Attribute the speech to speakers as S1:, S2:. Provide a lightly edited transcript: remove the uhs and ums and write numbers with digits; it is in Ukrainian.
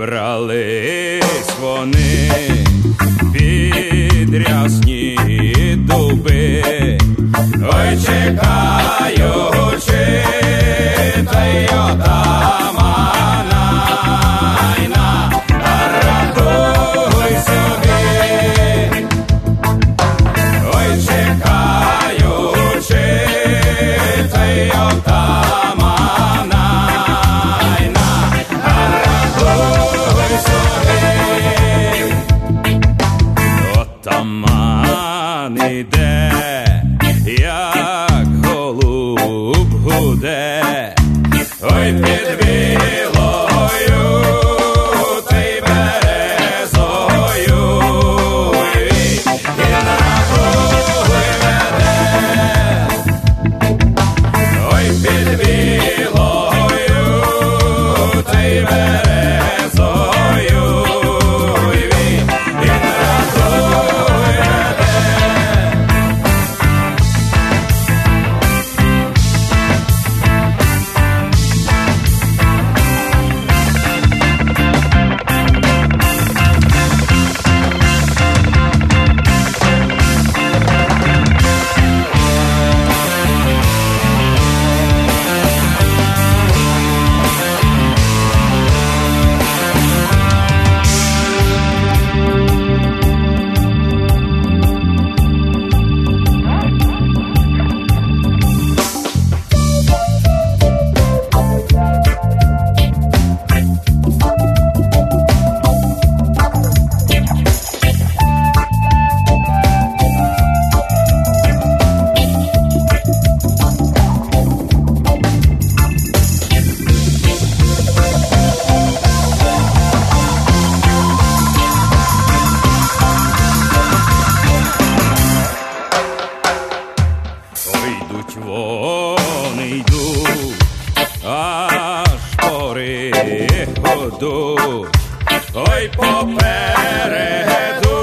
S1: Зібрались вони під рясні дуби, ой, чекаючи та й отамана, радуй собі, ой, чекаючи та й отамана, радуй собі. Отаман іде, як голуб гуде, ой, під білою та й березою, і на круги веде, ой, під білою та й березою, і на круги веде. Йдуть вони, йдуть, аж пори годуть, ой, попереду